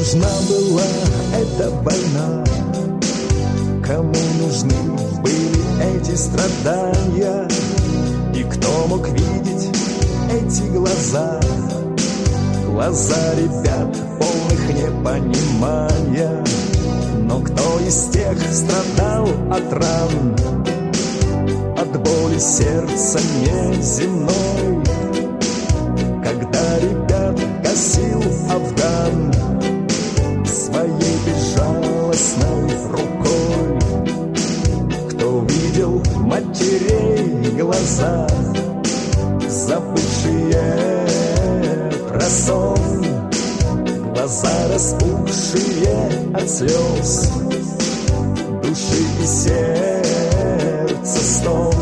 нужна была эта война? Кому нужны были эти страдания? И кто мог видеть эти глаза? Глаза ребят, полных непонимания. Но кто из тех страдал от ран, от боли сердца неземной? Когда ребят косил Афган своей безжалостной рукой, кто видел матерей глаза, забывшие про сон, глаза распухшие от слез, души и сердца стон.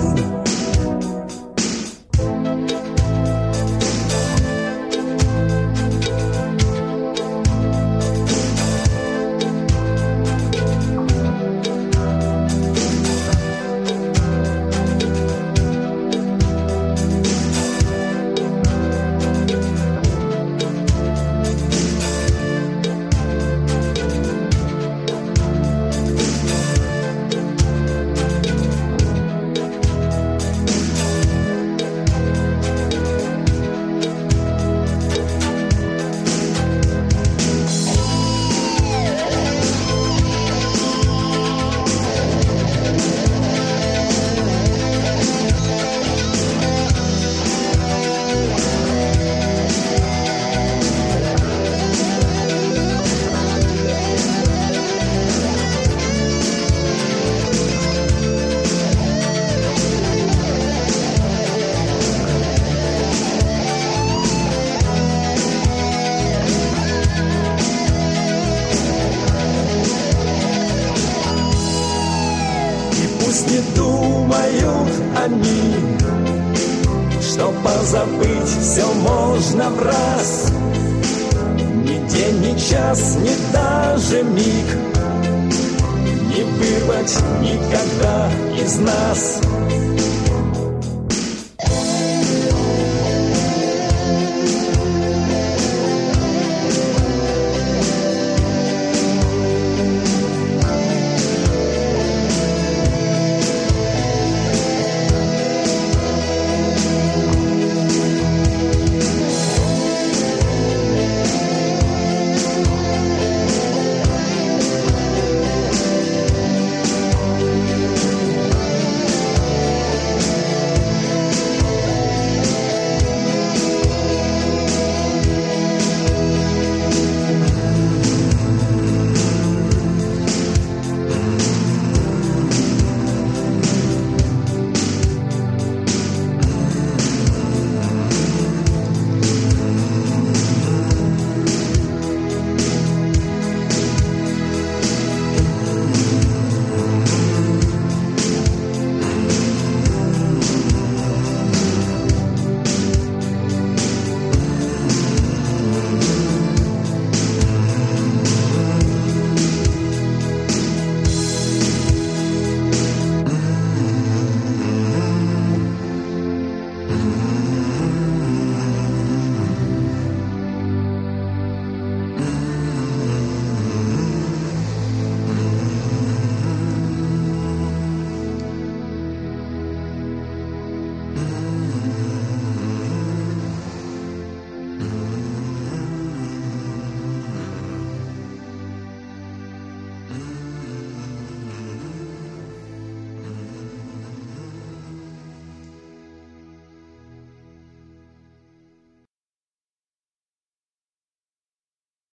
Пусть не думают они, что позабыть все можно в раз. Ни день, ни час, ни даже миг не вырвать никогда из нас.